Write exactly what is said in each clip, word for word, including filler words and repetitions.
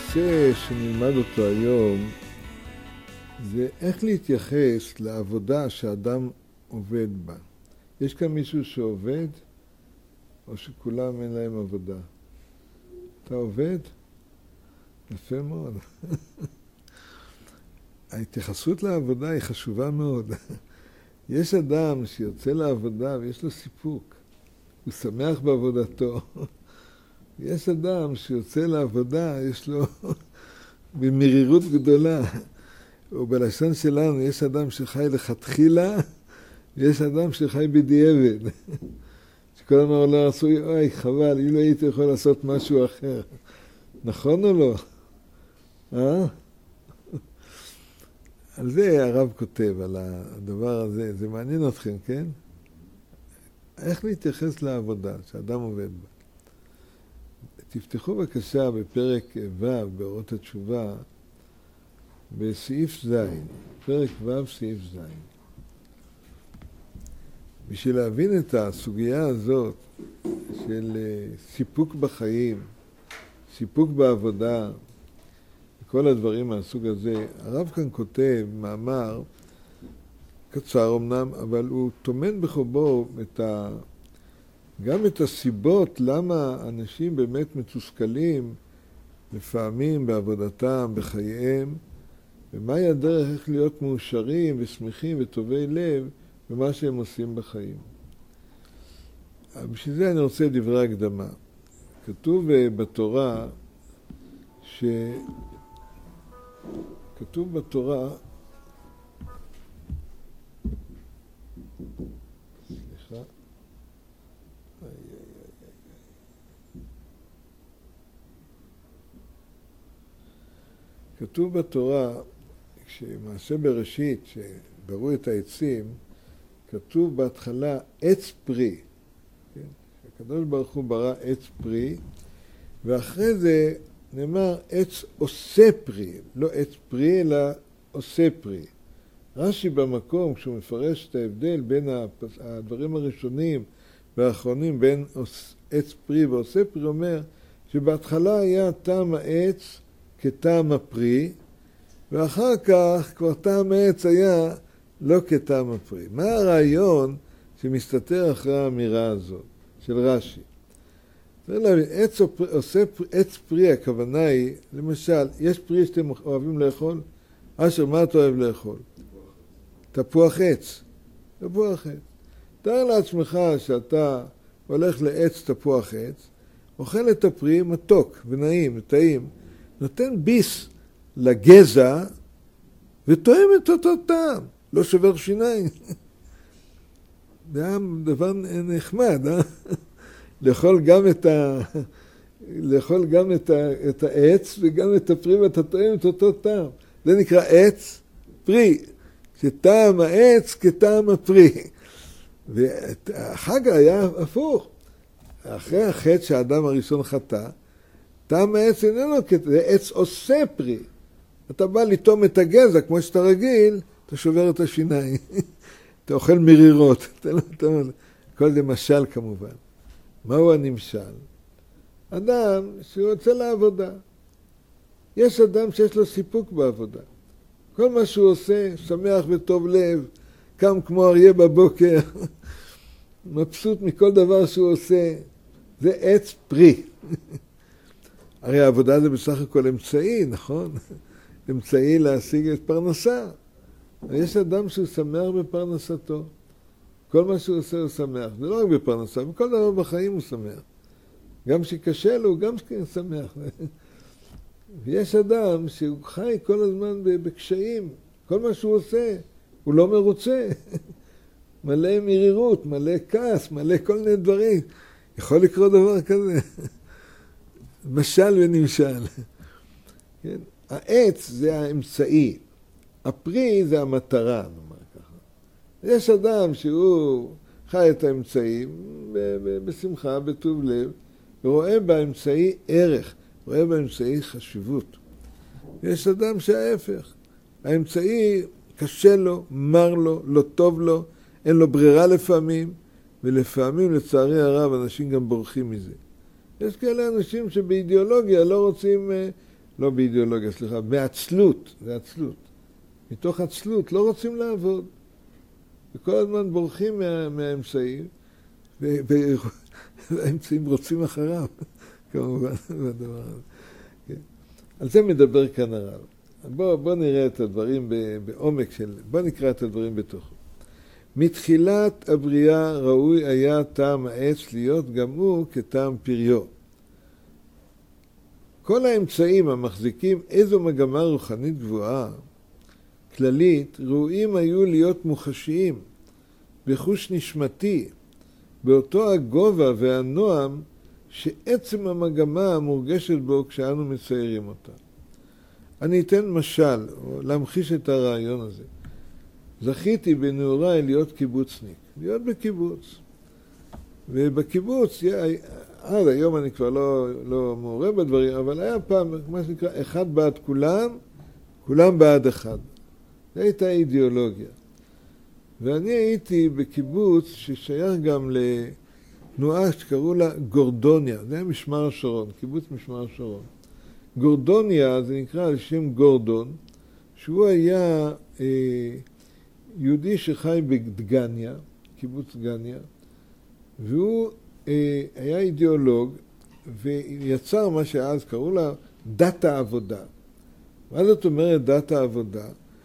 הנושא שנלמד אותו היום זה איך להתייחס לעבודה שאדם עובד בה. יש כאן מישהו שעובד או שכולם אין להם עבודה? אתה עובד? יפה מאוד. ההתייחסות לעבודה היא חשובה מאוד. יש אדם שיוצא לעבודה ויש לו סיפוק. הוא שמח בעבודתו. יש אדם שיוצא לעבודה, יש לו במרירות גדולה. ובלשון שלנו יש אדם שחי לכתחילה, ויש אדם שחי בדיעבד. שכל אמר לא עשוי, אוי חבל, אם לא הייתי יכול לעשות משהו אחר. נכון או לא? אה? על זה הרב כותב, על הדבר הזה. זה מעניין אתכם, כן? איך להתייחס לעבודה שאדם עובד בה? תפתחו בבקשה בפרק ו' באורות התשובה, בסעיף ז', פרק ו' סעיף ז'. בשביל להבין את הסוגיה הזאת של סיפוק בחיים, סיפוק בעבודה, כל הדברים מהסוג הזה, הרב כאן כותב מאמר קצר אמנם, אבל הוא תומן בחובו את ה... גם את הסיבות למה אנשים באמת מתוסכלים לפעמים בעבודתם, בחייהם, ומהי הדרך איך להיות מאושרים ושמחים וטובי לב במה שהם עושים בחיים. בשביל זה אני רוצה דברי הקדמה. כתוב בתורה ש... כתוב בתורה, סליחה, כתוב בתורה, כשמעשה בראשית, שבראו את העצים, כתוב בהתחלה עץ פרי. כן? הקדוש ברוך הוא ברא עץ פרי, ואחרי זה נאמר עץ עושה פרי, לא עץ פרי אלא עושה פרי. רש"י במקום, כשהוא מפרש את ההבדל בין הדברים הראשונים והאחרונים, בין עץ פרי ועושה פרי, אומר שבהתחלה היה טעם העץ כטעם הפרי, ואחר כך כבר טעם העץ היה לא כטעם הפרי. מה הרעיון שמסתתר אחרי האמירה הזאת של רש"י? עץ, עושה, עץ פרי, הכוונה היא, למשל, יש פרי שאתם אוהבים לאכול? אשר, מה אתה אוהב לאכול? תפוח עץ. תפוח עץ. תאר לעצמך שאתה הולך לעץ תפוח עץ, אוכל את הפרי מתוק ונעים, טעים, נותן ביס לגזע ותואם את אותו טעם, לא שובר שיניים. זה היה דבר נחמד, אה? לאכול גם את ה... לאכול גם את, ה... את העץ וגם את הפרי, ואתה טועם את אותו טעם. זה נקרא עץ פרי, שטעם העץ כטעם הפרי. ואחר כך היה הפוך. אחרי החטא שהאדם הראשון חטא, טעם העץ איננו, זה עץ עושה פרי. אתה בא לטעום את הגזע, כמו שאתה רגיל, אתה שובר את השיניים. אתה אוכל מרירות. אתה לא... אתה... כל זה משל כמובן. מהו הנמשל? אדם שיוצא לעבודה. יש אדם שיש לו סיפוק בעבודה. כל מה שהוא עושה, שמח וטוב לב, קם כמו אריה בבוקר, מבסוט מכל דבר שהוא עושה. זה עץ פרי. הרי העבודה זה בסך הכל אמצעי, נכון? אמצעי להשיג את פרנסה. יש אדם שהוא שמח בפרנסתו. כל מה שהוא עושה הוא שמח. זה לא רק בפרנסה, בכל דבר בחיים הוא שמח. גם שקשה לו, הוא גם שמח. ויש אדם שהוא חי כל הזמן בקשיים. כל מה שהוא עושה, הוא לא מרוצה. מלא מרירות, מלא כעס, מלא כל מיני דברים. יכול לקרות דבר כזה. משל ונמשל. כן? העץ זה האמצעי. הפרי זה המטרה, נאמר ככה. יש אדם שהוא חי את האמצעים בשמחה, בטוב לב, ורואה באמצעי ערך, רואה באמצעי חשיבות. יש אדם שההפך. האמצעי קשה לו, מר לו, לא טוב לו, אין לו ברירה לפעמים, ולפעמים לצערי הרב אנשים גם בורחים מזה. יש כאלה אנשים שבאידיאולוגיה לא רוצים לא באידיאולוגיה, סליחה, מעצלות, זה עצלות. מתוך עצלות לא רוצים לעבוד. וכל הזמן בורחים מה, מהאמצעים, והאמצעים רוצים אחריו, כמובן, בדבר הזה. כן. על זה מדבר כאן הרב. בואו בוא נראה את הדברים בעומק של... בואו נקרא את הדברים בתוכו. מתחילת הבריאה ראוי היה טעם העץ להיות גם הוא כטעם פריו. כל האמצעים המחזיקים איזו מגמה רוחנית גבוהה, כללית, ראויים היו להיות מוחשיים, בחוש נשמתי, באותו הגובה והנועם שעצם המגמה המורגשת בו כשאנו מציירים אותה. אני אתן משל, או להמחיש את הרעיון הזה. זכיתי בנעוריי להיות קיבוצניק, להיות בקיבוץ. ובקיבוץ, עד היום אני כבר לא, לא מעורב בדברים, אבל היה פעם, מה שנקרא, אחד בעד כולם, כולם בעד אחד. זו הייתה אידיאולוגיה. ואני הייתי בקיבוץ ששייך גם לתנועה שקראו לה גורדוניה, זה היה משמר השרון, קיבוץ משמר השרון. גורדוניה זה נקרא על שם גורדון, שהוא היה אה, יהודי שחי בדגניה, קיבוץ דגניה, והוא אה, היה אידיאולוג ויצר מה שאז קראו לה דת העבודה. מה זאת אומרת דת העבודה?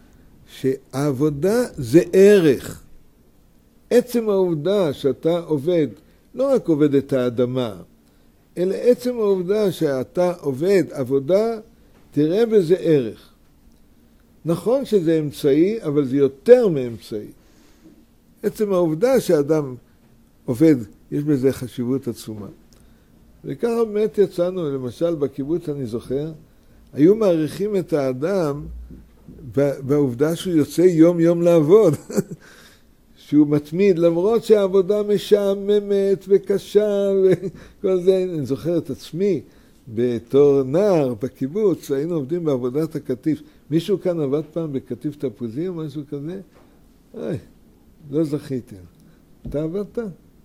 שהעבודה זה ערך. עצם העובדה שאתה עובד, לא רק עובד את האדמה, אלא עצם העובדה שאתה עובד עבודה, תראה בזה ערך. נכון שזה אמצעי, אבל זה יותר מאמצעי. עצם העובדה שאדם עובד, יש בזה חשיבות עצומה. וככה באמת יצאנו, למשל בקיבוץ אני זוכר, היו מעריכים את האדם בעובדה שהוא יוצא יום יום לעבוד. שהוא מתמיד, למרות שהעבודה משעממת וקשה וכל זה. אני זוכר את עצמי בתור נער בקיבוץ, היינו עובדים בעבודת הקטיף. מישהו כאן עבד פעם בקטיף תפוזים או משהו כזה? אוי, לא זכיתם. אתה עבדת?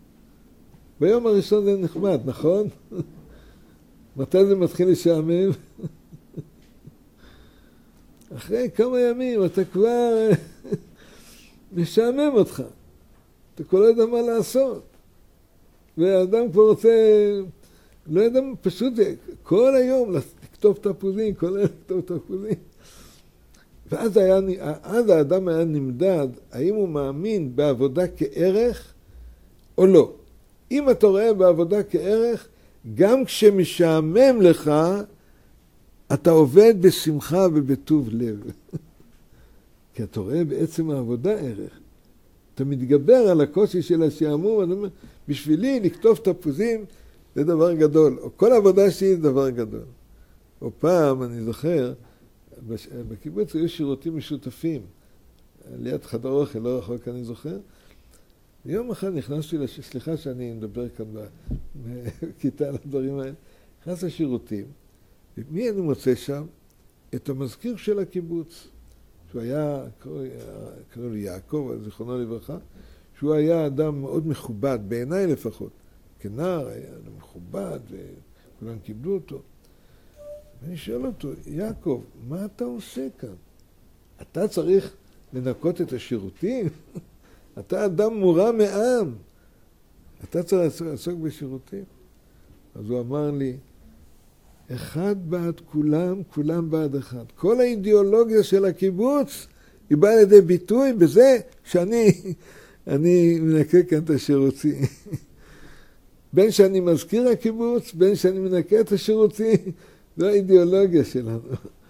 ביום הראשון זה נחמד, נכון? מתי זה מתחיל לשעמם? אחרי כמה ימים אתה כבר משעמם אותך. אתה כבר לא יודע מה לעשות. והאדם כבר רוצה, לא יודע, פשוט כל היום לכתוב תפוזים, כל היום לכתוב תפוזים. ואז היה, אז האדם היה נמדד, האם הוא מאמין בעבודה כערך או לא. אם אתה רואה בעבודה כערך, גם כשמשעמם לך, אתה עובד בשמחה ובטוב לב. כי אתה רואה בעצם העבודה ערך. אתה מתגבר על הקושי של השעמום, אתה אומר, בשבילי לכתוב תפוזים זה דבר גדול, או כל עבודה שלי זה דבר גדול. או פעם, אני זוכר, בקיבוץ היו שירותים משותפים, ליד חדר אוכל, לא רחוק אני זוכר. יום אחד נכנסתי, לש... סליחה שאני מדבר כאן בכיתה על הדברים האלה, נכנס לשירותים, ומי אני מוצא שם? את המזכיר של הקיבוץ. שהוא היה, קראו לו יעקב, זיכרונו לברכה, שהוא היה אדם מאוד מכובד, בעיניי לפחות. כנער היה מכובד, וכולם קיבלו אותו. ואני שואל אותו, יעקב, מה אתה עושה כאן? אתה צריך לנקות את השירותים? אתה אדם מורם מעם. אתה צריך לעסוק בשירותים? אז הוא אמר לי, אחד בעד כולם, כולם בעד אחד. כל האידיאולוגיה של הקיבוץ היא באה לידי ביטוי בזה שאני אני מנקה כאן את השירותים. בין שאני מזכיר הקיבוץ, בין שאני מנקה את השירותים, זו האידיאולוגיה שלנו.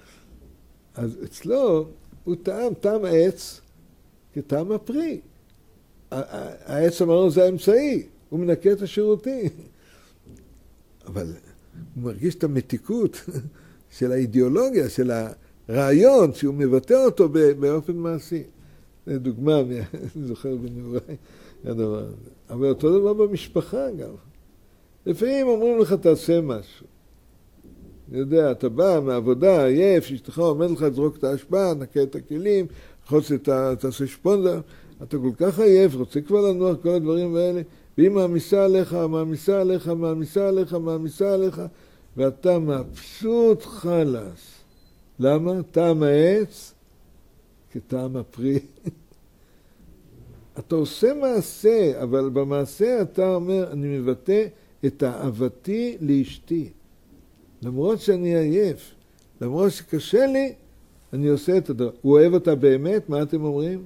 אז אצלו הוא טעם, טעם העץ כטעם הפרי. העץ אמרנו זה האמצעי, הוא מנקה את השירותים. אבל הוא מרגיש את המתיקות של האידיאולוגיה, של הרעיון, שהוא מבטא אותו באופן מעשי. זו דוגמה, אני זוכר בנעוריי, הדבר הזה. אבל אותו דבר במשפחה גם. לפעמים אומרים לך, תעשה משהו. אני יודע, אתה בא מהעבודה, עייף, שאשתך אומר לך, זרוק את ההשפעה, נקה את הכלים, חוץ את ה... תעשה שפונדר. אתה כל כך עייף, רוצה כבר לנוח כל הדברים האלה, והיא מעמיסה עליך, מעמיסה עליך, מעמיסה עליך, מעמיסה עליך, ואתה מבסוט חלס. למה? טעם העץ כטעם הפרי. אתה עושה מעשה, אבל במעשה אתה אומר, אני מבטא את אהבתי לאשתי. למרות שאני עייף, למרות שקשה לי, אני עושה את הדבר. הוא אוהב אותה באמת? מה אתם אומרים?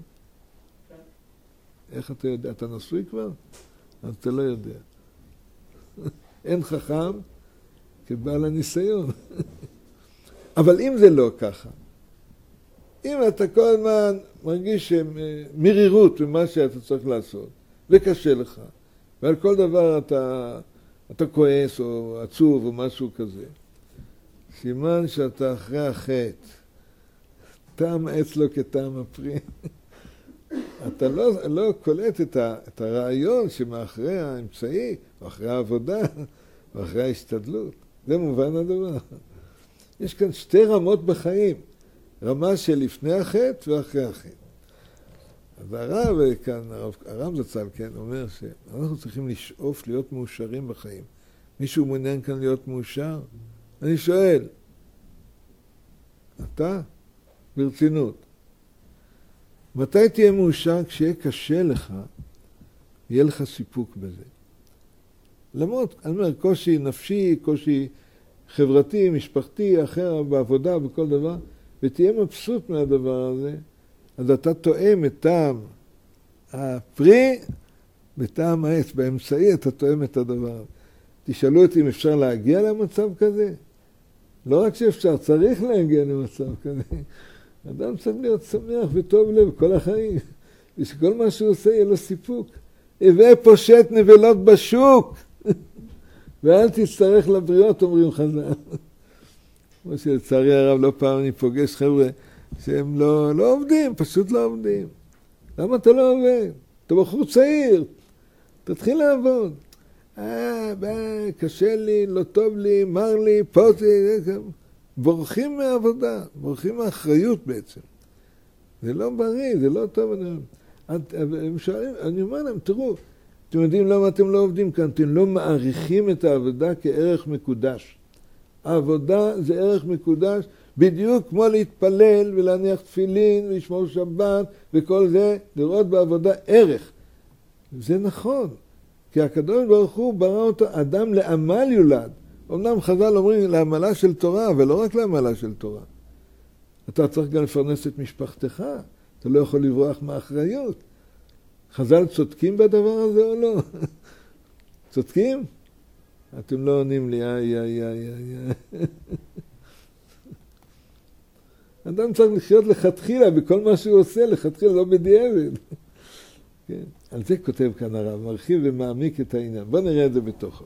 איך אתה יודע? אתה נשוי כבר? אז אתה לא יודע. אין חכם כבעל הניסיון. אבל אם זה לא ככה, אם אתה כל הזמן מרגיש מרירות במה שאתה צריך לעשות, וקשה לך, ועל כל דבר אתה, אתה כועס או עצוב או משהו כזה, סימן שאתה אחרי החטא, טעם העץ לא כטעם הפרי. אתה לא, לא קולט את, ה, את הרעיון שמאחרי האמצעי, או אחרי העבודה, או אחרי ההשתדלות. זה מובן הדבר. יש כאן שתי רמות בחיים. רמה של לפני החטא ואחרי החטא. אז הרב כאן, הרב, הרב זצ"ל, כן, אומר שאנחנו צריכים לשאוף להיות מאושרים בחיים. מישהו מעוניין כאן להיות מאושר? אני שואל, אתה? ברצינות. מתי תהיה מאושר? כשיהיה קשה לך, יהיה לך סיפוק בזה. למרות, אני אומר, קושי נפשי, קושי חברתי, משפחתי, אחר, בעבודה, בכל דבר, ותהיה מבסוט מהדבר הזה, אז אתה תואם את טעם הפרי בטעם העץ. באמצעי אתה תואם את הדבר. תשאלו אותי אם אפשר להגיע למצב כזה? לא רק שאפשר, צריך להגיע למצב כזה. אדם צריך להיות שמח וטוב לב כל החיים, ושכל מה שהוא עושה יהיה לו סיפוק. הווה פושט נבלות בשוק, ואל תצטרך לבריות, אומרים חז"ל. כמו שלצערי הרב לא פעם אני פוגש חבר'ה שהם לא, לא עובדים, פשוט לא עובדים. למה אתה לא עובד? אתה בחור צעיר, תתחיל לעבוד. אה, בא, קשה לי, לא טוב לי, מר לי, פה זה, בורחים מהעבודה, בורחים מהאחריות בעצם. זה לא בריא, זה לא טוב. אני, הם שואלים, אני אומר להם, תראו, אתם יודעים למה אתם לא עובדים כאן? אתם לא מעריכים את העבודה כערך מקודש. העבודה זה ערך מקודש, בדיוק כמו להתפלל ולהניח תפילין ולשמור שבת וכל זה, לראות בעבודה ערך. זה נכון, כי הקדוש ברוך הוא ברא אותו אדם לעמל יולד. אמנם חז"ל אומרים לעמלה של תורה, אבל לא רק לעמלה של תורה. אתה צריך גם לפרנס את משפחתך, אתה לא יכול לברוח מאחריות. חז"ל צודקים בדבר הזה או לא? צודקים? אתם לא עונים לי, איי, איי, איי, איי. אדם צריך לחיות לכתחילה בכל מה שהוא עושה, לכתחילה, לא בדיעבד. כן? על זה כותב כאן הרב, מרחיב ומעמיק את העניין. בוא נראה את זה בתוכו.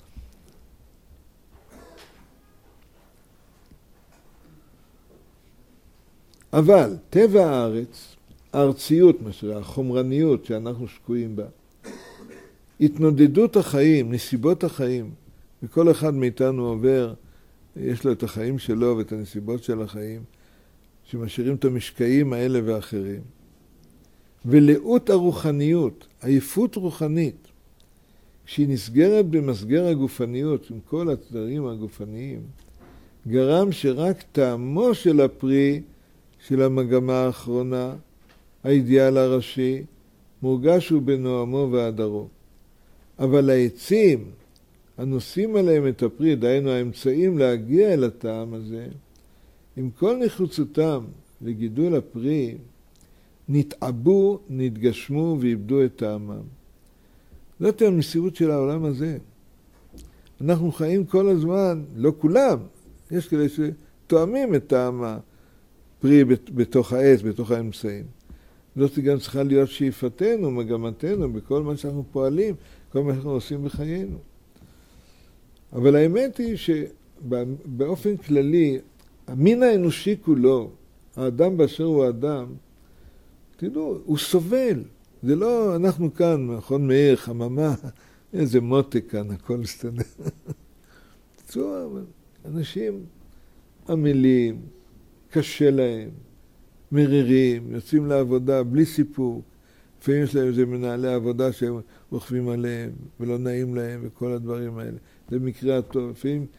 אבל טבע הארץ, הארציות, מה שנקרא, החומרניות שאנחנו שקועים בה, התנודדות החיים, נסיבות החיים, וכל אחד מאיתנו עובר, יש לו את החיים שלו ואת הנסיבות של החיים, שמשאירים את המשקעים האלה ואחרים. ולאות הרוחניות, עייפות רוחנית, כשהיא נסגרת במסגר הגופניות, עם כל הצדדים הגופניים, גרם שרק טעמו של הפרי, של המגמה האחרונה, האידיאל הראשי, מורגש הוא בנועמו והדרו. אבל העצים, הנושאים עליהם את הפרי, דהיינו האמצעים להגיע אל הטעם הזה, עם כל נחוצותם לגידול הפרי, נתעבו, נתגשמו ואיבדו את טעמם. זאת המסירות של העולם הזה. אנחנו חיים כל הזמן, לא כולם, יש כאלה שתואמים את טעם הפרי בתוך העץ, בתוך האמצעים. זאת גם צריכה להיות שאיפתנו, מגמתנו, בכל מה שאנחנו פועלים, כל מה שאנחנו עושים בחיינו. אבל האמת היא שבאופן כללי, המין האנושי כולו, האדם באשר הוא האדם, תדעו, הוא סובל. זה לא, אנחנו כאן, מכון מאיר, חממה, איזה מותק כאן, הכל מסתדר. תצאו, אנשים עמלים, קשה להם, מרירים, יוצאים לעבודה בלי סיפוק. לפעמים יש להם איזה מנהלי עבודה שהם רוכבים עליהם ולא נעים להם וכל הדברים האלה. זה מקרה הטוב. לפעמים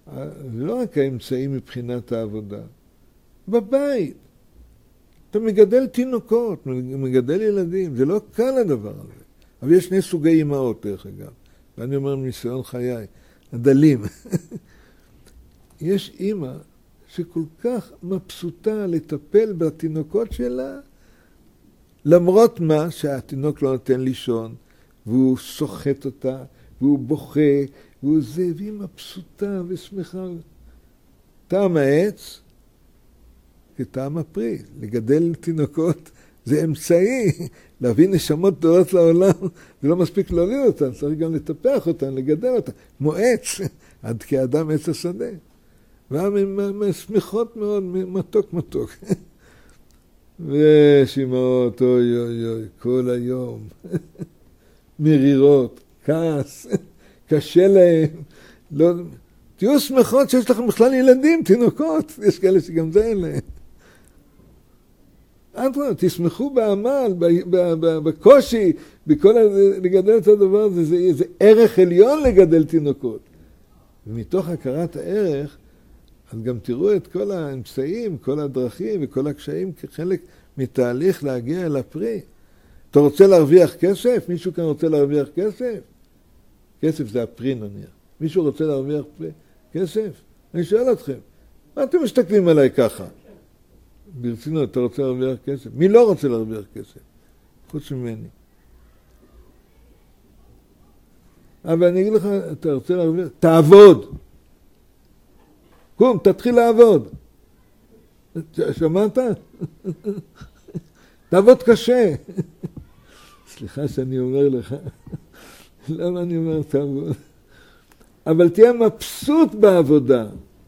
זה לא רק האמצעים מבחינת העבודה. בבית. אתה מגדל תינוקות, מגדל ילדים, זה לא קל הדבר הזה. אבל יש שני סוגי אימהות, דרך אגב. ואני אומר מניסיון חיי, הדלים. יש אימא שכל כך מבסוטה לטפל בתינוקות שלה, למרות מה שהתינוק לא נותן לישון, והוא סוחט אותה, והוא בוכה, והוא זה, והיא מבסוטה ושמחה. טעם העץ כטעם הפרי. לגדל תינוקות זה אמצעי, להביא נשמות גדולות לעולם, זה לא מספיק להוליד אותן, צריך גם לטפח אותן, לגדל אותן, כמו עץ, עד כאדם עץ השדה. והן שמחות מאוד, מתוק מתוק. ויש אמהות, אוי אוי אוי, כל היום, מרירות, כעס, קשה להם. לא... תהיו שמחות שיש לכם בכלל ילדים, תינוקות, יש כאלה שגם זה אין להם. אנטרון, תשמחו בעמל, בקושי, בכל לגדל את הדבר הזה, זה, זה ערך עליון לגדל תינוקות. ומתוך הכרת הערך, אז גם תראו את כל האמצעים, כל הדרכים וכל הקשיים כחלק מתהליך להגיע אל הפרי. אתה רוצה להרוויח כסף? מישהו כאן רוצה להרוויח כסף? כסף זה הפרי נניח. מישהו רוצה להרוויח פרי? כסף? אני שואל אתכם, מה אתם מסתכלים עליי ככה? ברצינות, אתה רוצה להרוויח כסף? מי לא רוצה להרוויח כסף? חוץ ממני. אבל אני אגיד לך, אתה רוצה להרוויח? תעבוד! קום, תתחיל לעבוד. שמעת? תעבוד קשה. סליחה שאני אומר לך. למה אני אומר תעבוד? אבל תהיה מבסוט בעבודה.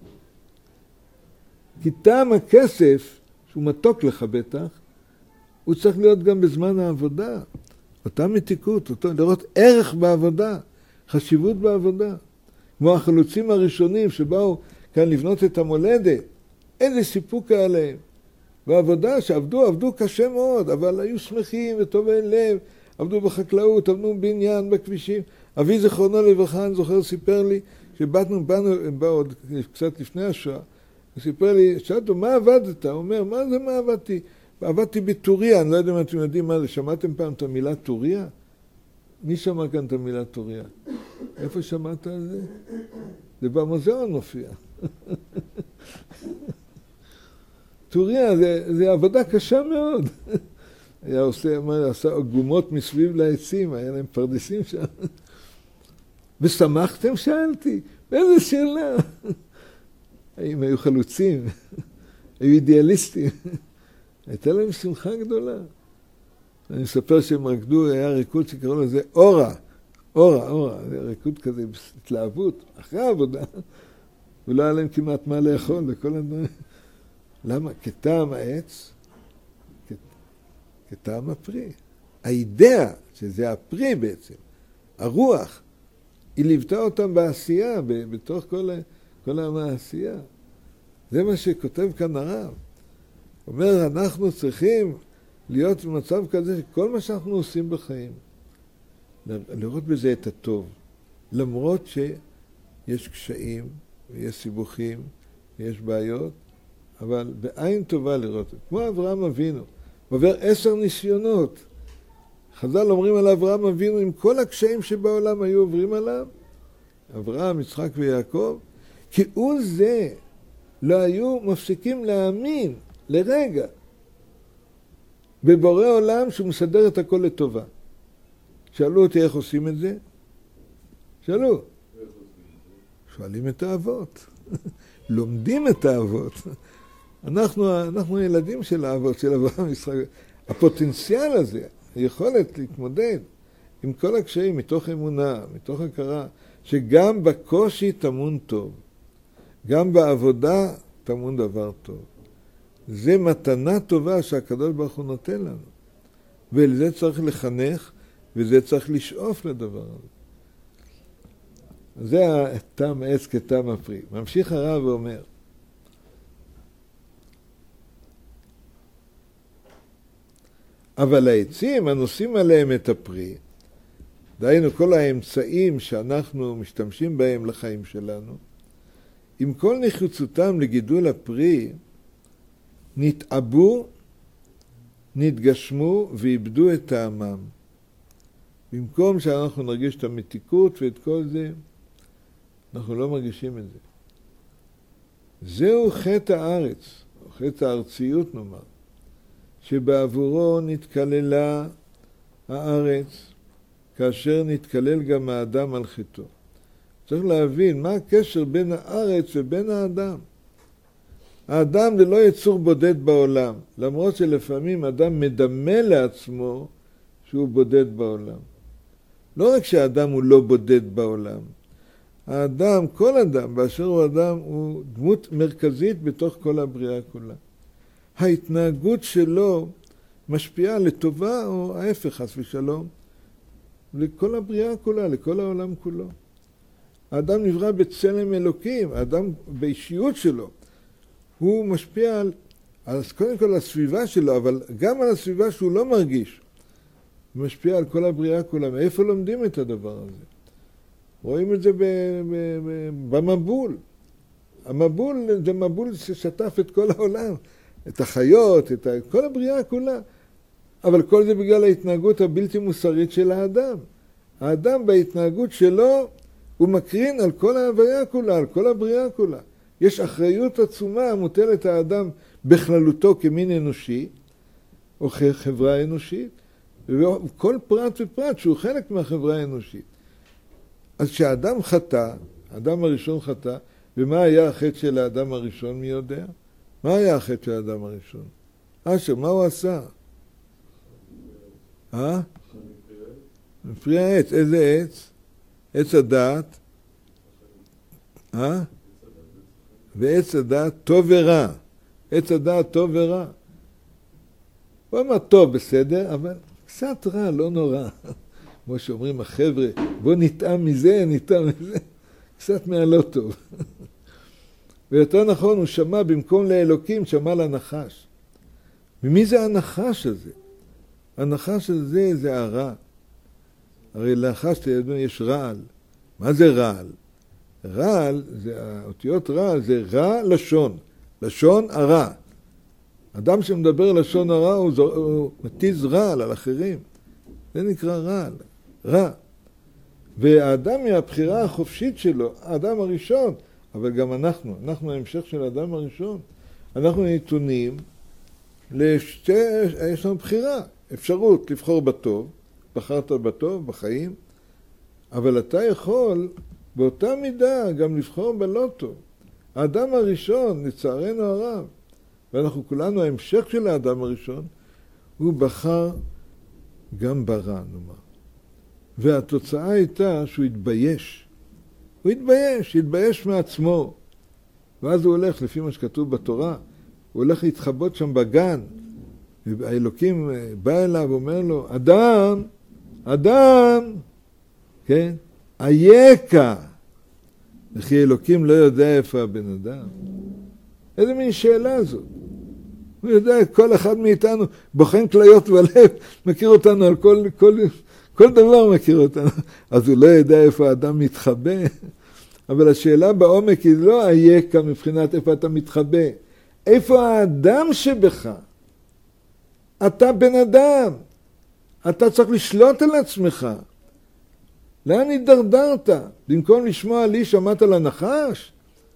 כי טעם הכסף, שהוא מתוק לך בטח, הוא צריך להיות גם בזמן העבודה. אותה מתיקות, אותו, לראות ערך בעבודה, חשיבות בעבודה. כמו החלוצים הראשונים שבאו כאן לבנות את המולדת, איזה סיפוק היה להם. בעבודה שעבדו, עבדו קשה מאוד, אבל היו שמחים וטובי לב, עבדו בחקלאות, עבדו בבניין, בכבישים. אבי זכרונו לברכה, אני זוכר, סיפר לי, שבאנו, באנו, באו עוד קצת לפני השואה, הוא סיפר לי, שאלתו, מה עבדת? הוא אומר, מה זה מה עבדתי? עבדתי בטוריה, אני לא יודע אם אתם יודעים מה זה, שמעתם פעם את המילה טוריה? מי שמע כאן את המילה טוריה? איפה שמעת על זה? זה במוזיאון מופיע. טוריה זה, זה עבודה קשה מאוד. היה עושה, מה, עשה עגומות מסביב לעצים, היה להם פרדסים שם. ושמחתם? שאלתי. איזה שאלה? האם היו חלוצים? היו אידיאליסטים? הייתה להם שמחה גדולה. אני מספר שהם רקדו, היה ריקוד שקראו לזה אורה. אורה, אורה. זה ריקוד כזה, התלהבות, אחרי העבודה. ולא היה להם כמעט מה לאכול וכל הדברים. למה? כטעם העץ, כטעם הפרי. האידאה, שזה הפרי בעצם, הרוח, היא ליוותה אותם בעשייה, בתוך כל, כל המעשייה. זה מה שכותב כאן הרב. אומר, אנחנו צריכים להיות במצב כזה שכל מה שאנחנו עושים בחיים, לראות בזה את הטוב. למרות שיש קשיים, ויש סיבוכים, ויש בעיות, אבל בעין טובה לראות. כמו אברהם אבינו, עובר עשר ניסיונות. חז"ל אומרים על אברהם אבינו, עם כל הקשיים שבעולם היו עוברים עליו, אברהם, יצחק ויעקב, כי הוא זה לא היו מפסיקים להאמין לרגע בבורא עולם שהוא מסדר את הכל לטובה. שאלו אותי איך עושים את זה? שאלו. שואלים את האבות. לומדים את האבות. אנחנו, אנחנו הילדים של האבות, של אברהם יצחק. הפוטנציאל הזה, היכולת להתמודד עם כל הקשיים מתוך אמונה, מתוך הכרה, שגם בקושי תמון טוב, גם בעבודה תמון דבר טוב. זה מתנה טובה שהקדוש ברוך הוא נותן לנו. ולזה צריך לחנך, וזה צריך לשאוף לדבר הזה. זה טעם העץ כטעם הפרי. ממשיך הרב ואומר, אבל העצים הנושאים עליהם את הפרי, דהיינו כל האמצעים שאנחנו משתמשים בהם לחיים שלנו, עם כל נחוצותם לגידול הפרי, נתעבו, נתגשמו ואיבדו את טעמם. במקום שאנחנו נרגיש את המתיקות ואת כל זה, אנחנו לא מרגישים את זה. זהו חטא הארץ, או חטא הארציות נאמר, שבעבורו נתקללה הארץ, כאשר נתקלל גם האדם על חטאו. צריך להבין מה הקשר בין הארץ ובין האדם. האדם זה לא יצור בודד בעולם, למרות שלפעמים אדם מדמה לעצמו שהוא בודד בעולם. לא רק שהאדם הוא לא בודד בעולם, האדם, כל אדם, באשר הוא אדם, הוא דמות מרכזית בתוך כל הבריאה כולה. ההתנהגות שלו משפיעה לטובה או ההפך, חס ושלום, לכל הבריאה כולה, לכל העולם כולו. האדם נברא בצלם אלוקים, האדם באישיות שלו, הוא משפיע על, על קודם כל על הסביבה שלו, אבל גם על הסביבה שהוא לא מרגיש. הוא משפיע על כל הבריאה כולה. מאיפה לומדים את הדבר הזה? רואים את זה ב, ב, ב, במבול. המבול זה מבול ששטף את כל העולם, את החיות, את כל הבריאה כולה. אבל כל זה בגלל ההתנהגות הבלתי מוסרית של האדם. האדם בהתנהגות שלו, הוא מקרין על כל ההוויה כולה, על כל הבריאה כולה. יש אחריות עצומה המוטלת האדם בכללותו כמין אנושי, או חברה אנושית, וכל פרט ופרט שהוא חלק מהחברה האנושית. אז כשהאדם חטא, האדם הראשון חטא, ומה היה החטא של האדם הראשון, מי יודע? מה היה החטא של האדם הראשון? אשר, מה הוא עשה? אה? מפרי העץ. איזה עץ? עץ הדעת. אה? ועץ הדעת טוב ורע. עץ הדעת טוב ורע. הוא אמר טוב בסדר, אבל קצת רע, לא נורא. כמו שאומרים החבר'ה, בוא נטעם מזה, נטעם מזה. קצת מהלא טוב. ויותר נכון, הוא שמע במקום לאלוקים, שמע לנחש. ומי זה הנחש הזה? הנחש הזה זה הרע. הרי לנחש יש רעל. מה זה רעל? רעל, זה, האותיות רעל זה רע לשון. לשון הרע. אדם שמדבר לשון הרע הוא, זו, הוא מתיז רעל על אחרים. זה נקרא רעל. רע. והאדם מהבחירה החופשית שלו, האדם הראשון, אבל גם אנחנו, אנחנו ההמשך של האדם הראשון, אנחנו נתונים לשתי, יש לנו בחירה, אפשרות לבחור בטוב, בחרת בטוב, בחיים, אבל אתה יכול באותה מידה גם לבחור בלא טוב. האדם הראשון, לצערנו הרב, ואנחנו כולנו ההמשך של האדם הראשון, הוא בחר גם ברע, נאמר. והתוצאה הייתה שהוא התבייש. הוא התבייש, התבייש מעצמו. ואז הוא הולך, לפי מה שכתוב בתורה, הוא הולך להתחבות שם בגן. והאלוקים בא אליו ואומר לו, אדם, אדם, כן? אייכה. וכי אלוקים לא יודע איפה הבן אדם. איזה מין שאלה זאת? הוא יודע, כל אחד מאיתנו בוחן כליות בלב, מכיר אותנו על כל, כל, כל דבר מכיר אותנו. אז הוא לא יודע איפה האדם מתחבא. אבל השאלה בעומק היא לא אייכה מבחינת איפה אתה מתחבא. איפה האדם שבך? אתה בן אדם. אתה צריך לשלוט על עצמך. לאן הידרדרת? במקום לשמוע לי שמעת לנחש?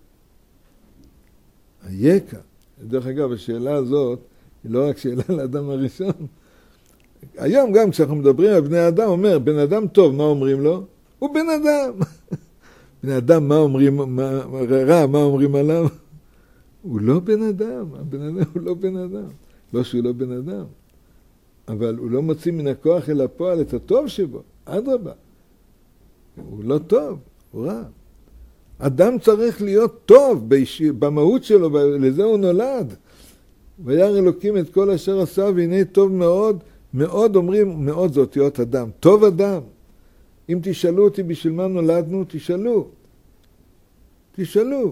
אייכה. דרך אגב, השאלה הזאת היא לא רק שאלה לאדם הראשון. היום גם כשאנחנו מדברים על בני אדם, אומר, בן אדם טוב, מה אומרים לו? הוא בן אדם. בן אדם, מה אומרים, מה, רע, מה אומרים עליו? הוא לא בן אדם. הבן אדם הוא לא בן אדם. לא שהוא לא בן אדם. אבל הוא לא מוציא מן הכוח אל הפועל את הטוב שבו. אדרבה. הוא לא טוב, הוא רע. אדם צריך להיות טוב באישי, במהות שלו, לזה הוא נולד. וירא אלוקים את כל אשר עשה, והנה טוב מאוד, מאוד אומרים, מאוד זה אותיות אדם. טוב אדם. אם תשאלו אותי בשביל מה נולדנו, תשאלו. תשאלו.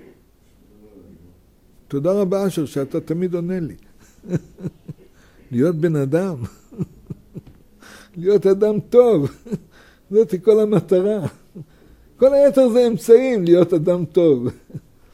תודה רבה אשר שאתה תמיד עונה לי. להיות בן אדם. להיות אדם טוב. זאת היא כל המטרה. כל היתר זה אמצעים להיות אדם טוב.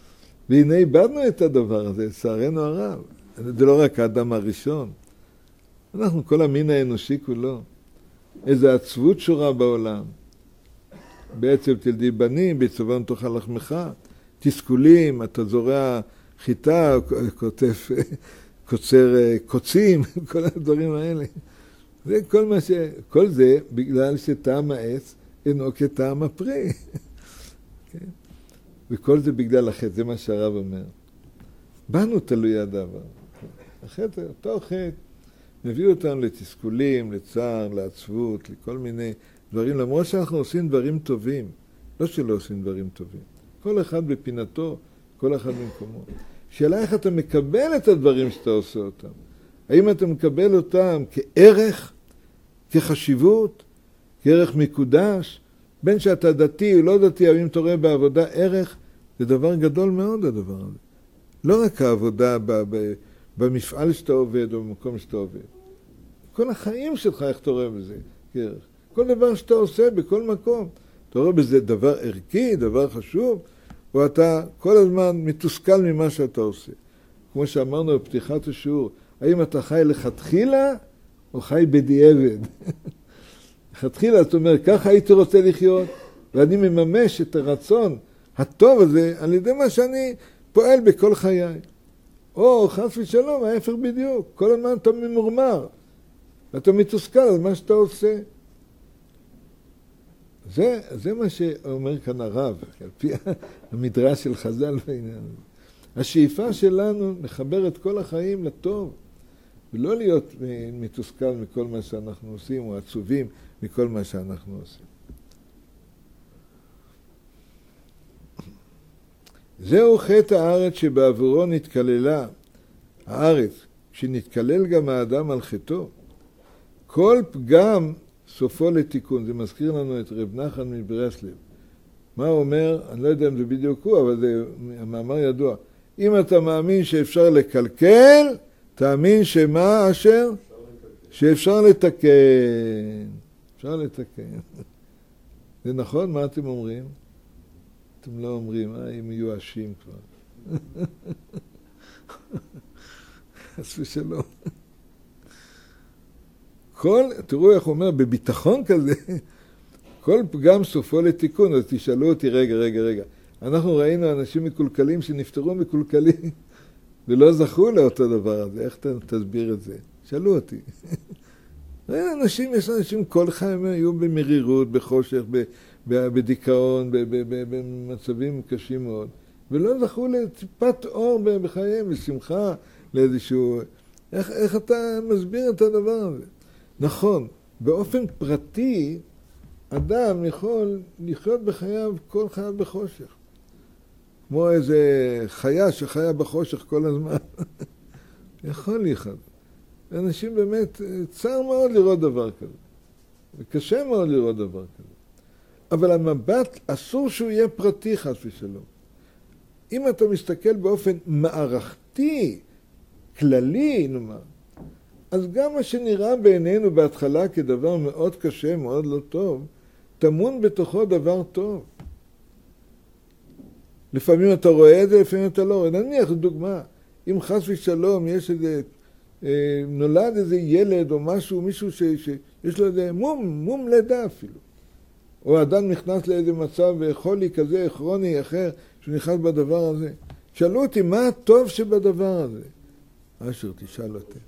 והנה איבדנו את הדבר הזה, לצערנו הרב. זה לא רק האדם הראשון. אנחנו, כל המין האנושי כולו. איזו עצבות שורה בעולם. בעצם תלדי בנים, בצבון תאכל לחמך. תסכולים, אתה זורע חיטה, כותב, קוצר קוצים, כל הדברים האלה. זה כל מה ש... כל זה בגלל שטעם העץ אינו כטעם הפרי. כן? וכל זה בגלל החטא, זה מה שהרב אומר. בנו תלוי הדבר. החטא, אותו חטא, מביא אותנו לתסכולים, לצער, לעצבות, לכל מיני דברים, למרות שאנחנו עושים דברים טובים. לא שלא עושים דברים טובים. כל אחד בפינתו, כל אחד במקומו. שאלה איך אתה מקבל את הדברים שאתה עושה אותם. האם אתה מקבל אותם כערך, כחשיבות, כערך מקודש, בין שאתה דתי או לא דתי, אבל אם אתה רואה בעבודה ערך, זה דבר גדול מאוד הדבר הזה. לא רק העבודה במפעל שאתה עובד או במקום שאתה עובד. כל החיים שלך, איך אתה רואה בזה כערך. כל דבר שאתה עושה בכל מקום. אתה רואה בזה דבר ערכי, דבר חשוב, או אתה כל הזמן מתוסכל ממה שאתה עושה. כמו שאמרנו בפתיחת השיעור, האם אתה חי לכתחילה או חי בדיעבד? לכתחילה, זאת אומרת, ככה הייתי רוצה לחיות, ואני מממש את הרצון הטוב הזה על ידי מה שאני פועל בכל חיי. או חס ושלום, ההפך בדיוק. כל הזמן אתה ממורמר, ואתה מתוסכל על מה שאתה עושה. זה, זה מה שאומר כאן הרב, על פי המדרש של חז"ל בעניין. השאיפה שלנו לחבר את כל החיים לטוב, ולא להיות מתוסכל מכל מה שאנחנו עושים, או עצובים מכל מה שאנחנו עושים. זהו חטא הארץ שבעבורו נתקללה הארץ, כשנתקלל גם האדם על חטאו. כל פגם סופו לתיקון. זה מזכיר לנו את רב נחמן מברסלב. מה הוא אומר? אני לא יודע אם זה בדיוק הוא, אבל זה המאמר ידוע. אם אתה מאמין שאפשר לקלקל, תאמין שמה אשר? שאפשר לתקן. אפשר לתקן. זה נכון? מה אתם אומרים? אתם לא אומרים, אה, הם מיואשים כבר. חס ושלום. כל, תראו איך הוא אומר, בביטחון כזה, כל פגם סופו לתיקון. אז תשאלו אותי, רגע, רגע, רגע. אנחנו ראינו אנשים מקולקלים שנפטרו מקולקלים, ולא זכו לאותו דבר הזה. איך אתה תסביר את זה? שאלו אותי. אנשים, יש אנשים כל חיים היו במרירות, בחושך, בדיכאון, במצבים קשים מאוד, ולא זכו לטיפת אור בחייהם, לשמחה, לאיזשהו... איך, איך אתה מסביר את הדבר הזה? נכון, באופן פרטי, אדם יכול לחיות בחייו כל חייו בחושך. כמו איזה חיה שחיה בחושך כל הזמן. יכול לחיות. אנשים באמת, צער מאוד לראות דבר כזה. וקשה מאוד לראות דבר כזה. אבל המבט אסור שהוא יהיה פרטי, חס ושלום. אם אתה מסתכל באופן מערכתי, כללי, נאמר, אז גם מה שנראה בעינינו בהתחלה כדבר מאוד קשה, מאוד לא טוב, טמון בתוכו דבר טוב. לפעמים אתה רואה את זה, לפעמים אתה לא רואה. נניח, דוגמה, אם חס ושלום יש איזה, אה, נולד איזה ילד או משהו, מישהו ש, שיש לו איזה מום, מום לידה אפילו. או אדם נכנס לאיזה מצב חולי כזה, כרוני אחר, שהוא נכנס בדבר הזה. שאלו אותי, מה הטוב שבדבר הזה? אשר, תשאל אותי.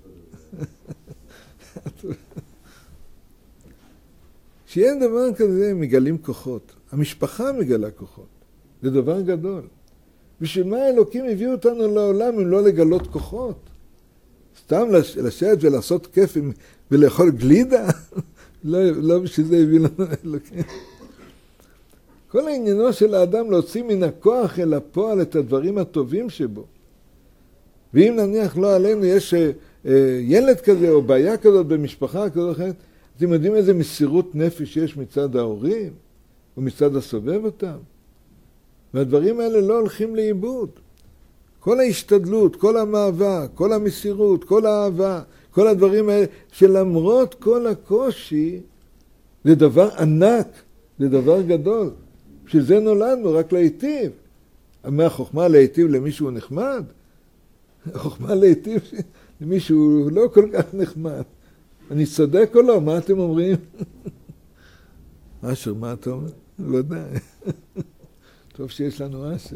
שיהיה דבר כזה, מגלים כוחות. המשפחה מגלה כוחות. זה דבר גדול. בשביל מה האלוקים הביאו אותנו לעולם אם לא לגלות כוחות? סתם לשבת ולעשות כיף ולאכול גלידה? לא, לא בשביל זה הביא לנו אלוקים. כל העניינו של האדם להוציא מן הכוח אל הפועל את הדברים הטובים שבו. ואם נניח לא עלינו יש ילד כזה או בעיה כזאת במשפחה כזאת אחרת, אתם יודעים איזה מסירות נפש יש מצד ההורים או מצד הסובב אותם? והדברים האלה לא הולכים לאיבוד. כל ההשתדלות, כל המאבק, כל המסירות, כל האהבה, כל הדברים האלה, שלמרות כל הקושי, זה דבר ענק, זה דבר גדול. בשביל זה נולדנו, רק להיטיב. מה החוכמה להיטיב למישהו נחמד? החוכמה להיטיב למישהו לא כל כך נחמד. אני צודק או לא? מה אתם אומרים? אשר, מה אתה אומר? ודאי. טוב שיש לנו אשר.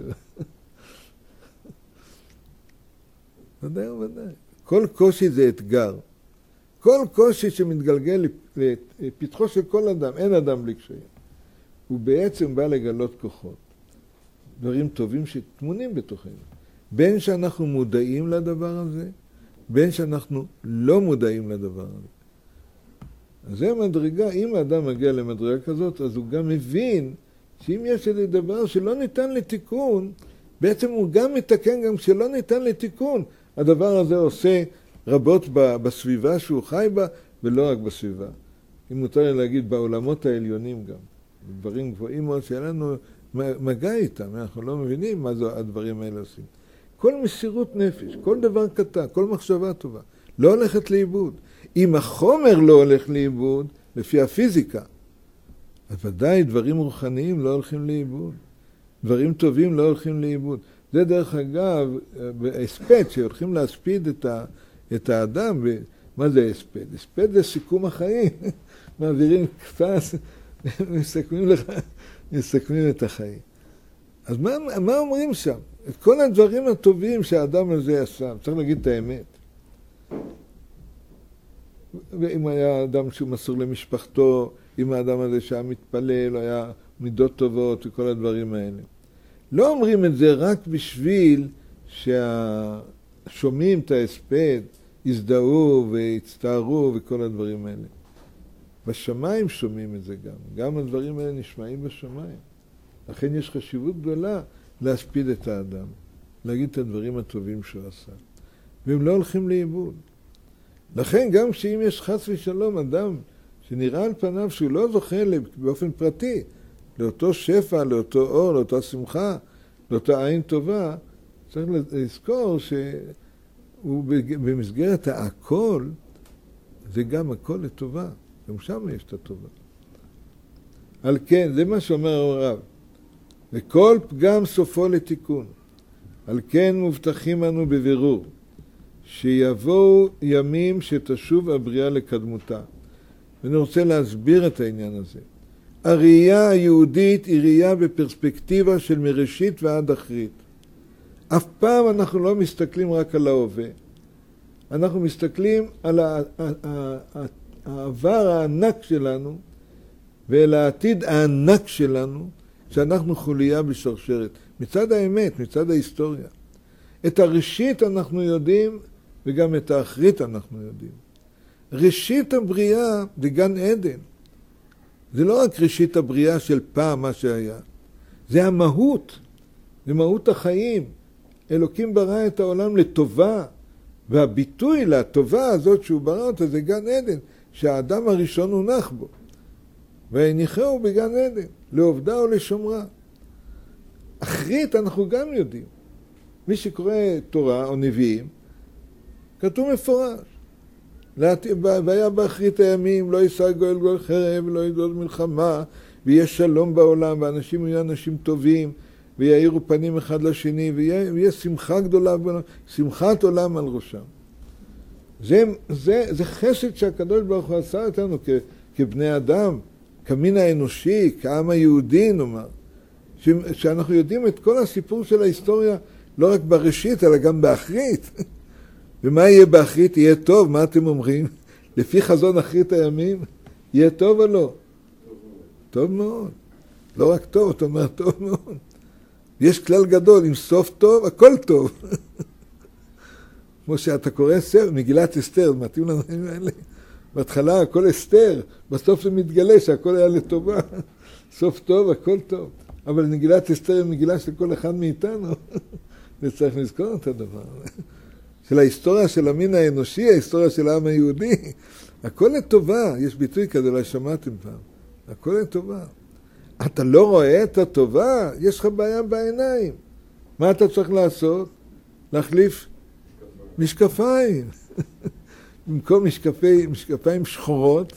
ודאי ודאי. כל קושי זה אתגר. כל קושי שמתגלגל לפתחו של כל אדם, אין אדם בלי קשיים. הוא בעצם בא לגלות כוחות. דברים טובים שטמונים בתוכנו. בין שאנחנו מודעים לדבר הזה, בין שאנחנו לא מודעים לדבר הזה. אז זה המדרגה, אם האדם מגיע למדרגה כזאת, אז הוא גם מבין שאם יש איזה דבר שלא ניתן לתיקון, בעצם הוא גם מתקן גם כשלא ניתן לתיקון. הדבר הזה עושה רבות בסביבה שהוא חי בה, ולא רק בסביבה. אם מותר לי להגיד, בעולמות העליונים גם. דברים גבוהים מאוד שאין לנו מגע איתם, אנחנו לא מבינים מה זה הדברים האלה עושים. כל מסירות נפש, כל דבר קטן, כל מחשבה טובה, לא הולכת לאיבוד. אם החומר לא הולך לאיבוד, לפי הפיזיקה, אז ודאי דברים רוחניים לא הולכים לאיבוד. דברים טובים לא הולכים לאיבוד. זה דרך אגב, בהספד, שהולכים להספיד את, ה, את האדם, מה זה הספד? הספד זה סיכום החיים. מעבירים קפס, מסכמים, לך, מסכמים את החיים. אז מה, מה אומרים שם? את כל הדברים הטובים שהאדם הזה עשה, צריך להגיד את האמת. ואם היה אדם שהוא מסור למשפחתו, אם האדם הזה שהיה מתפלל, היה מידות טובות וכל הדברים האלה. לא אומרים את זה רק בשביל שהשומעים את ההספד, יזדהו והצטערו וכל הדברים האלה. בשמיים שומעים את זה גם. גם הדברים האלה נשמעים בשמיים. לכן יש חשיבות גדולה להספיד את האדם, להגיד את הדברים הטובים שהוא עשה. והם לא הולכים לאיבוד. לכן גם שאם יש חס ושלום אדם שנראה על פניו שהוא לא זוכה באופן פרטי, לאותו שפע, לאותו אור, לאותה שמחה, לאותה עין טובה, צריך לזכור שהוא במסגרת הכל, זה גם הכל לטובה. גם שם יש את הטובה. על כן, זה מה שאומר הרב. וכל פגם סופו לתיקון. על כן מובטחים אנו בבירור, שיבואו ימים שתשוב הבריאה לקדמותה. ואני רוצה להסביר את העניין הזה. הראייה היהודית היא ראייה בפרספקטיבה של מראשית ועד אחרית. אף פעם אנחנו לא מסתכלים רק על ההווה. אנחנו מסתכלים על העבר הענק שלנו, ואל העתיד הענק שלנו, שאנחנו חוליה בשרשרת. מצד האמת, מצד ההיסטוריה. את הראשית אנחנו יודעים, וגם את האחרית אנחנו יודעים. ראשית הבריאה זה גן עדן. זה לא רק ראשית הבריאה של פעם מה שהיה. זה המהות. זה מהות החיים. אלוקים ברא את העולם לטובה. והביטוי לטובה הזאת שהוא ברא אותה זה גן עדן. שהאדם הראשון הונח בו. והניחהו בגן עדן. לעובדה או לשומרה. אחרית אנחנו גם יודעים. מי שקורא תורה או נביאים, כתוב מפורש. והיה באחרית הימים, לא יישא גואל גואל חרב, לא יגדול מלחמה, ויהיה שלום בעולם, ואנשים יהיו אנשים טובים, ויעירו פנים אחד לשני, ויהיה, ויהיה שמחה גדולה, שמחת עולם על ראשם. זה, זה, זה חסד שהקדוש ברוך הוא עשה אותנו כ, כבני אדם, כמין האנושי, כעם היהודי נאמר. ש, שאנחנו יודעים את כל הסיפור של ההיסטוריה, לא רק בראשית, אלא גם באחרית. ומה יהיה באחרית? יהיה טוב, מה אתם אומרים? לפי חזון אחרית הימים, יהיה טוב או לא? טוב מאוד. לא רק טוב, אתה אומר טוב מאוד. יש כלל גדול, עם סוף טוב, הכל טוב. כמו שאתה קורא ספר, מגילת אסתר, מתאים לדברים האלה. בהתחלה הכל אסתר, בסוף זה מתגלה שהכל היה לטובה. סוף טוב, הכל טוב. אבל מגילת אסתר היא מגילה של כל אחד מאיתנו. וצריך לזכור את הדבר. של ההיסטוריה של המין האנושי, ההיסטוריה של העם היהודי. הכל לטובה, יש ביטוי כזה, לא שמעתם פעם. הכל לטובה. אתה לא רואה את הטובה, יש לך בעיה בעיניים. מה אתה צריך לעשות? להחליף משקפיים. במקום משקפי, משקפיים שחורות,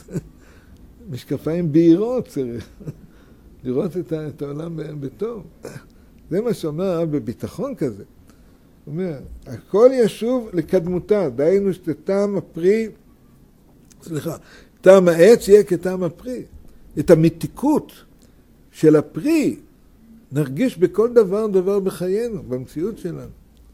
משקפיים בהירות צריך. לראות את, את העולם בטוב. זה מה שאומר בביטחון כזה. הוא אומר, הכל ישוב לקדמותה, דהיינו שטעם הפרי, סליחה, טעם העץ יהיה כטעם הפרי. את המתיקות של הפרי נרגיש בכל דבר דבר בחיינו, במציאות שלנו.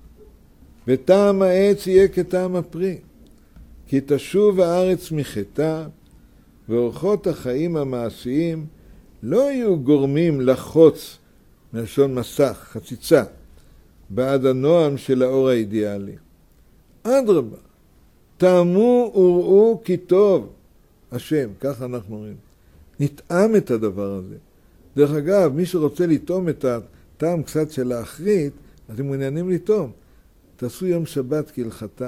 וטעם העץ יהיה כטעם הפרי, כי תשוב הארץ מחטא, ואורחות החיים המעשיים לא יהיו גורמים לחוץ מלשון מסך, חציצה, בעד הנועם של האור האידיאלי. אדרבה, טעמו וראו כי טוב השם, ככה אנחנו אומרים. נטעם את הדבר הזה. דרך אגב, מי שרוצה לטעום את הטעם קצת של האחרית, אתם מעוניינים לטעום. תעשו יום שבת כהלכתה.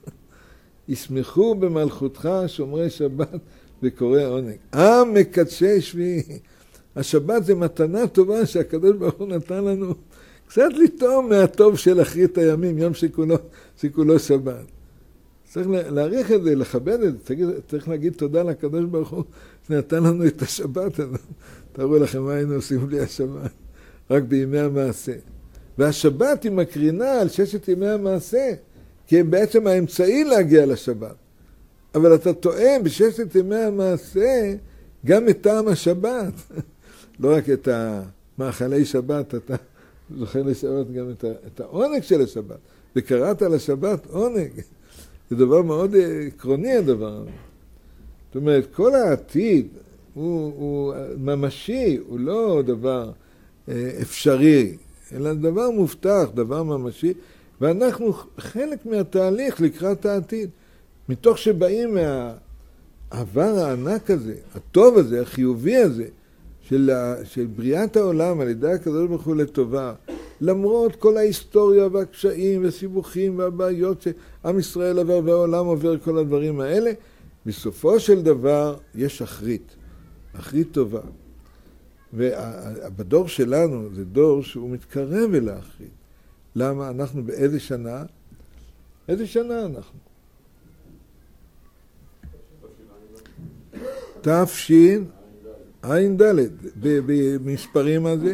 ישמחו במלכותך שומרי שבת וקורא עונג. עם מקדשי שביעי. השבת זה מתנה טובה שהקדוש ברוך הוא נתן לנו קצת לטעום מהטוב של אחרית הימים, יום שכולו, שכולו שבת. צריך להעריך את זה, לכבד את זה, צריך להגיד תודה לקדוש ברוך הוא שנתן לנו את השבת הזאת. תראו לכם מה היינו עושים בלי השבת, רק בימי המעשה. והשבת היא מקרינה על ששת ימי המעשה, כי הם בעצם האמצעי להגיע לשבת. אבל אתה טועם בששת ימי המעשה גם את טעם השבת. לא רק את המאכלי שבת, אתה זוכר לשבת גם את, את העונג של השבת. וקראת לשבת עונג. זה דבר מאוד עקרוני הדבר הזה. זאת אומרת, כל העתיד הוא, הוא ממשי, הוא לא דבר אפשרי, אלא דבר מובטח, דבר ממשי, ואנחנו חלק מהתהליך לקראת העתיד. מתוך שבאים מהעבר הענק הזה, הטוב הזה, החיובי הזה, של, של בריאת העולם על ידי הקדוש ברוך הוא לטובה, למרות כל ההיסטוריה והקשיים והסיבוכים והבעיות שעם ישראל עבר והעולם עובר, כל הדברים האלה, בסופו של דבר יש אחרית, אחרית טובה. ובדור שלנו זה דור שהוא מתקרב אל האחרית. למה? אנחנו באיזה שנה? איזה שנה אנחנו? תפשין עין דלת, במספרים הזה,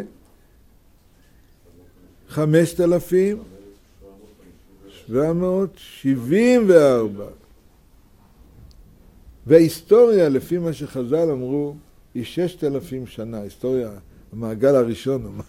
חמשת אלפים שבע מאות שבעים וארבע. וההיסטוריה, לפי מה שחז"ל אמרו, היא ששת אלפים שנה, היסטוריה, המעגל הראשון,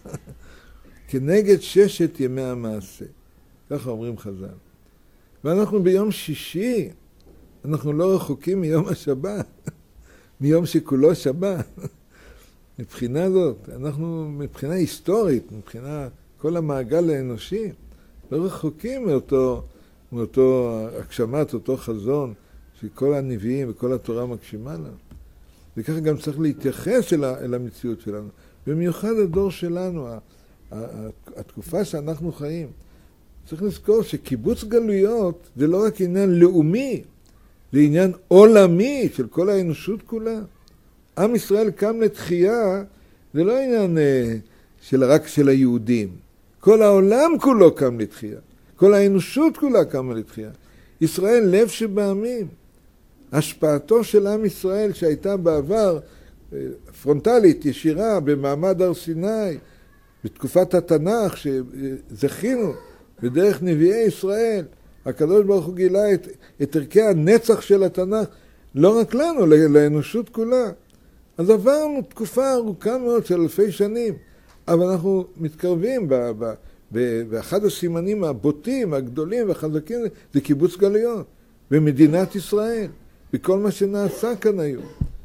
כנגד ששת ימי המעשה. ככה אומרים חז"ל. ואנחנו ביום שישי, אנחנו לא רחוקים מיום השבת. מיום שכולו שבת. מבחינה זאת, אנחנו מבחינה היסטורית, מבחינה כל המעגל האנושי, לא רחוקים מאותו, מאותו הגשמת, אותו חזון, שכל הנביאים וכל התורה מגשימה לנו. וככה גם צריך להתייחס אל, אל המציאות שלנו. במיוחד הדור שלנו, התקופה שאנחנו חיים. צריך לזכור שקיבוץ גלויות זה לא רק עניין לאומי, זה עניין עולמי של כל האנושות כולה. עם ישראל קם לתחייה, זה לא עניין של, רק של היהודים. כל העולם כולו קם לתחייה. כל האנושות כולה קמה לתחייה. ישראל לב שבעמים. השפעתו של עם ישראל שהייתה בעבר פרונטלית, ישירה, במעמד הר סיני, בתקופת התנ"ך שזכינו בדרך נביאי ישראל, הקדוש ברוך הוא גילה את, את ערכי הנצח של התנ"ך, לא רק לנו, לאנושות כולה. אז עברנו תקופה ארוכה מאוד של אלפי שנים, אבל אנחנו מתקרבים, ב, ב, ב, באחד הסימנים הבוטים, הגדולים והחזקים, זה קיבוץ גלויות, במדינת ישראל, בכל מה שנעשה כאן היום.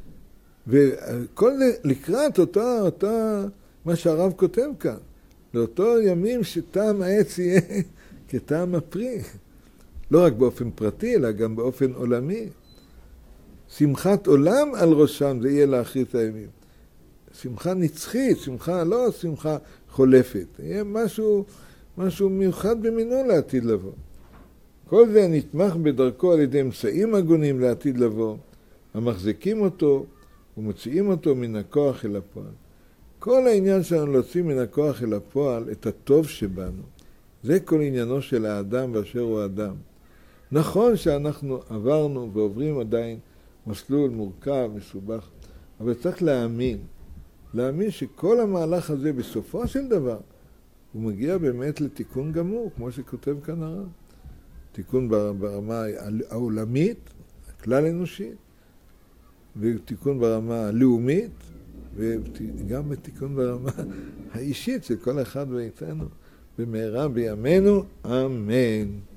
וכל זה לקראת אותה, אותה, מה שהרב כותב כאן, לאותו ימים שטעם העץ יהיה כטעם הפרי. לא רק באופן פרטי, אלא גם באופן עולמי. שמחת עולם על ראשם, זה יהיה לאחרית הימים. שמחה נצחית, שמחה, לא שמחה חולפת. יהיה משהו, משהו מיוחד במינו לעתיד לבוא. כל זה נתמך בדרכו על ידי אמצעים הגונים לעתיד לבוא, המחזיקים אותו ומוציאים אותו מן הכוח אל הפועל. כל העניין שלנו להוציא מן הכוח אל הפועל את הטוב שבנו. זה כל עניינו של האדם באשר הוא אדם. נכון שאנחנו עברנו ועוברים עדיין מסלול מורכב, מסובך, אבל צריך להאמין. להאמין שכל המהלך הזה בסופו של דבר הוא מגיע באמת לתיקון גמור, כמו שכותב כאן הרב. תיקון ברמה העולמית, הכלל אנושית, ותיקון ברמה הלאומית, וגם בתיקון ברמה האישית של כל אחד מאיתנו, במהרה בימינו, אמן.